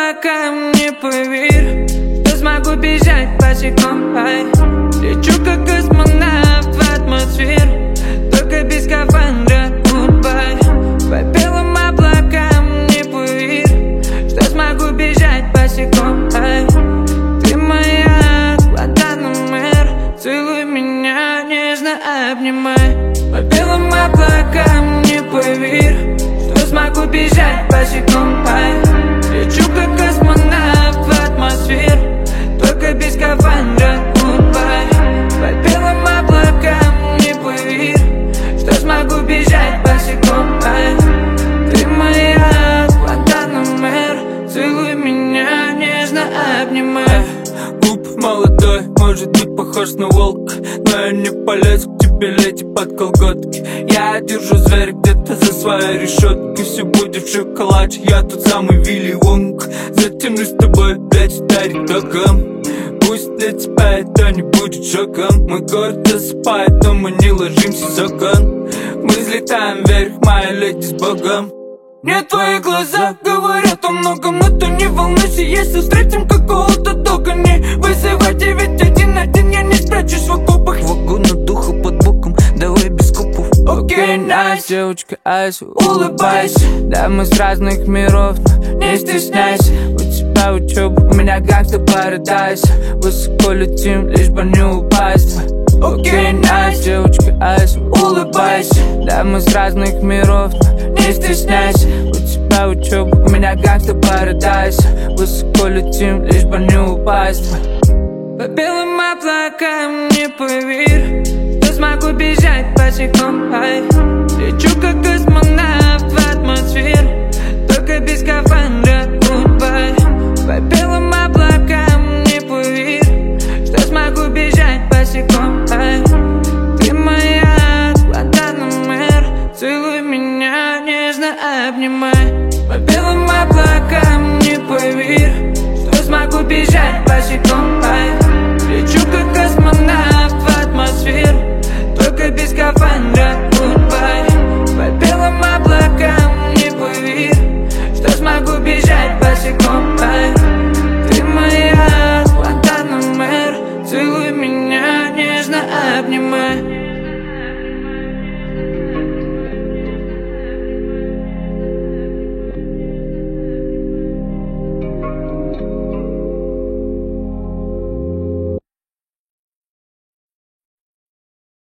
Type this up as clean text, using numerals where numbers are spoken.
облакам, не поверь, что смогу бежать босиком. Лечу как космонавт в атмосферу, только без скафандра, goodbye. По белым облакам, не поверь, что смогу бежать босиком. Ты моя Гуантанамер, целуй меня, нежно обнимай. По белым облакам, не поверь, что смогу бежать босиком. Лечу как космонавт в атмосферу, только без скафандра, goodbye. По белым облакам, не поверь, что смогу бежать босиком. Ты моя Гуантанамер, целуй меня, нежно обнимай. Глуп, молодой, может быть похож на волка, но я не полез к тебе, леди, под колготки. Я держу зверя где-то за своей решеткой. Все будет в шоколаде, я тот самый Вилли Вонг. Затянусь с тобой опять ударить током. Пусть для тебя это не будет шоком. Мой город засыпает, но мы не ложимся за гон. Мы взлетаем вверх, моя леди, с Богом. Мне твои глаза говорят о многом, но ты не волнуйся, если встретим какого-то дога. Не вызывайте, ведь 1-1 я не спрячусь в окопах. Вагона духа под боком, давай без копов. Окей, найс, девочка, айс, улыбайся. Да, мы с разных миров, но не стесняйся. У тебя учеба, у меня гангста парадайз. Высоко летим, лишь бы не упасть. Окей, найс, девочка, айс, улыбайся. Да, мы с разных миров, но не стесняйся. У тебя учеба, у меня гангста парадайз. Высоко летим, лишь бы не упасть. По белым облакам, не поверь, что смогу бежать босиком. Лечу как космонавт в атмосферу, только без скафандра,